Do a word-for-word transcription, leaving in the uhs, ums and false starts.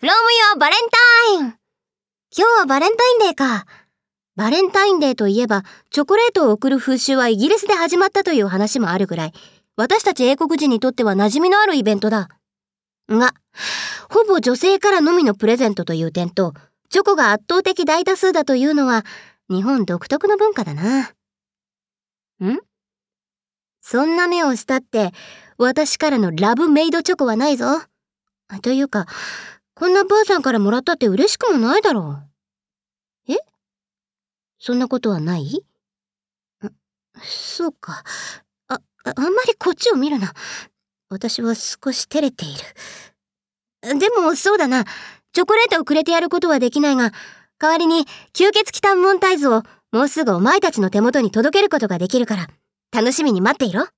from your Valentine! 今日はバレンタインデーか。バレンタインデーといえば、チョコレートを贈る風習はイギリスで始まったという話もあるぐらい、私たち英国人にとっては馴染みのあるイベントだ。が、ほぼ女性からのみのプレゼントという点と、チョコが圧倒的大多数だというのは、日本独特の文化だな。ん？そんな目をしたって、私からのラブメイドチョコはないぞ。というか、こんなばあさんからもらったって嬉しくもないだろう。え？そんなことはない？そうか。あ、あんまりこっちを見るな。私は少し照れている。でもそうだな。チョコレートをくれてやることはできないが、代わりに吸血鬼タンモンタイズをもうすぐお前たちの手元に届けることができるから、楽しみに待っていろ。